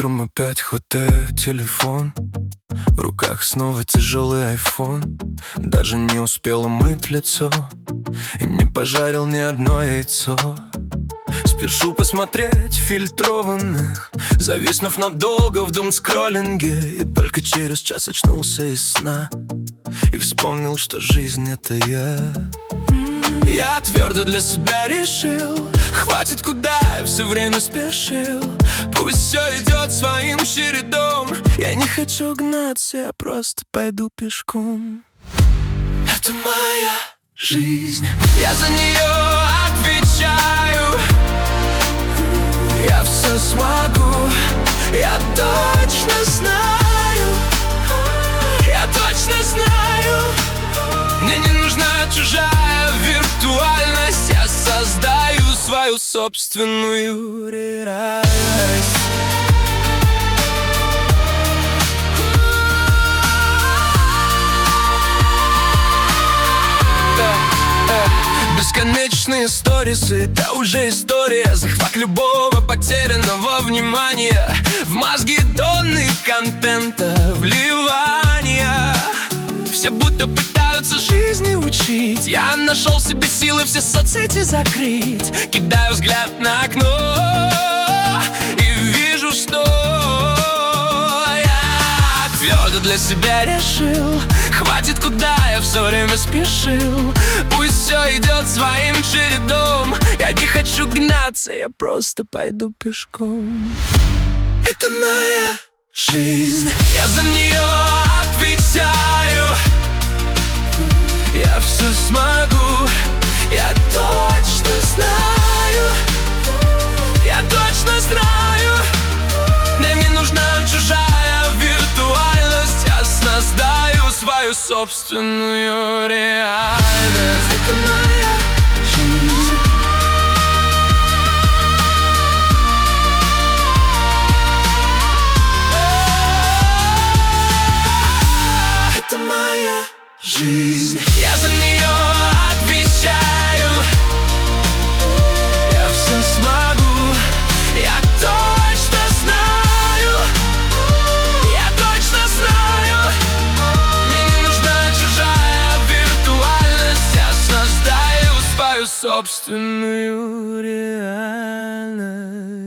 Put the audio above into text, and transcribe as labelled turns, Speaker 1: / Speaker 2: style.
Speaker 1: Утром опять хватаю телефон, в руках снова тяжелый айфон. Даже не успел умыть лицо и не пожарил ни одно яйцо. Спешу посмотреть фильтрованных, зависнув надолго в думскроллинге. И только через час очнулся из сна и вспомнил, что жизнь — это я. Я твердо для себя решил, хватит, куда я все время спешил. Пусть все идет своим чередом. Я не хочу гнаться, я просто пойду пешком. Это моя жизнь, я за нее отвечаю. Я все смогу, я точно знаю. Я точно знаю. Мне не нужна чужая виртуальность. Я создаю свою собственную реальность. Бесконечные сторисы, это уже история. Захват любого потерянного внимания. В мозги тонны контента, вливания. Все будто пытаются жизни учить. Я нашел в себе силы все соцсети закрыть. Кидаю взгляд на окно и вижу, что я твердо для себя решил, хватит, куда я все время спешил. Пусть все идет своим чередом. Я не хочу гнаться, я просто пойду пешком. Это моя жизнь, я за нее отвечаю. Я все смогу, я точно знаю. Я точно знаю. Мне не нужна чужая виртуальность. Я создаю свою собственную реальность. Это моя жизнь. Это моя жизнь, я за нее отвечаю. Я все смогу, я точно знаю. Я точно знаю. Мне не нужна чужая виртуальность. Я создаю свою собственную реальность.